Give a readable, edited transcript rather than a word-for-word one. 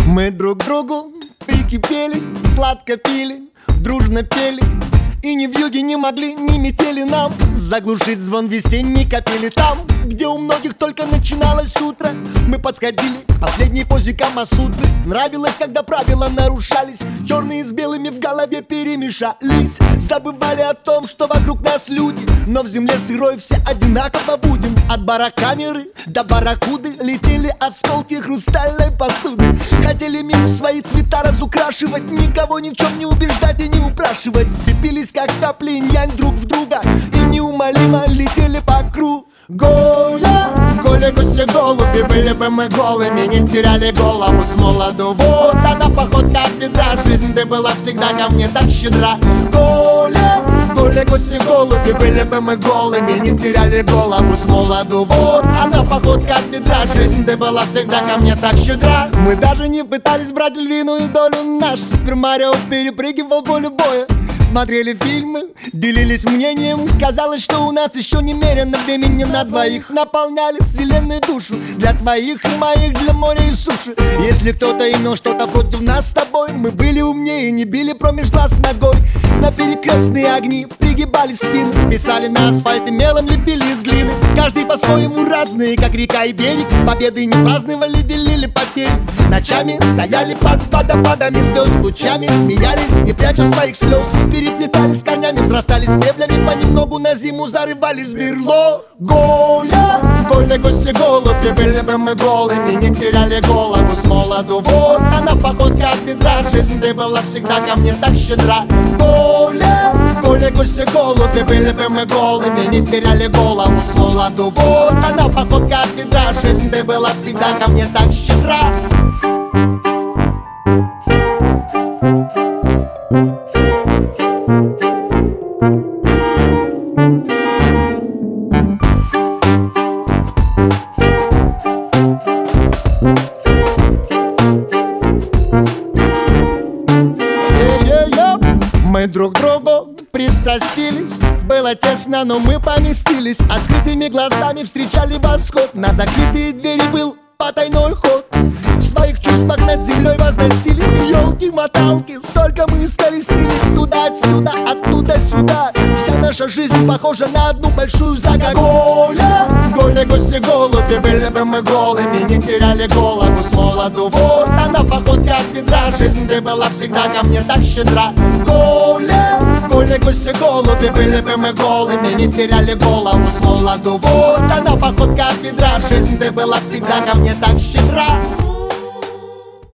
Мы друг другу прикипели, сладко пили, дружно пели. И ни вьюги не могли, ни метели нам заглушить звон весенней капели. Там, где у многих только начиналось утро, мы подходили к последней позе Камасутры. Нравилось, когда правила нарушались, черные с белыми в голове перемешались. Забывали о том, что вокруг нас люди, но в земле сырой все одинаково будем. От барокамеры до барракуды летели осколки хрустальной посуды. Хотели мир в свои цвета разукрашивать, никого ни в чем не убеждать и не упрашивать. Цепились как тапли инь-янь друг в друга и неумолимо летели по кругу. Коля, гуси, голуби, были бы мы голыми, не теряли голову с молоду. Вот она походка от бедра, жизнь ты была всегда ко мне так щедра. Коля, гуси, голуби, были бы мы голыми, не теряли голову с молоду. Вот она походка от бедра, жизнь ты была всегда ко мне так щедра. Мы даже не пытались брать львиную долю, наш Супер Марио перепрыгивал поле боя. Смотрели фильмы, делились мнением. Казалось, что у нас еще немерено времени на двоих. Наполняли вселенную душу для твоих и моих, для моря и суши. Если кто-то имел что-то против нас с тобой, мы были умнее, не били промеж глаз ногой. На перекрестные огни пригибали спины, писали на асфальте мелом, лепили из глины. Каждый по-своему разный, как река и берег. Победы не праздновали, делили потери. Ночами стояли под водопадами звезд, лучами смеялись, не пряча своих слез. Переплетались конями, взрастали стеблями, понемногу на зиму зарывались в берлогу. Коля, гуси, голуби, были бы мы голыми, не теряли голову с молоду. Вот она походка от бедра, жизнь ты была всегда ко мне так щедра. Коля, гуси, голуби, были бы мы голыми, не теряли голову с молоду. Вот она походка от бедра, жизнь ты была всегда ко мне так щедра. Мы друг к другу пристрастились, было тесно, но мы поместились. Открытыми глазами встречали восход, на закрытые двери был потайной ход. В своих чувствах над землей возносились елки-моталки, столько мы сколесили туда-отсюда, оттуда-сюда. Вся наша жизнь похожа на одну большую загадку. Коля, гуси, голуби, были бы мы голыми, не теряли голову с молоду. Вот она походка от бедра, жизнь ты была всегда ко мне так щедра. Коля, гуси, голуби, были бы мы голыми, не теряли голову с молоду. Вот она походка от бедра, жизнь ты была всегда ко мне так щедра.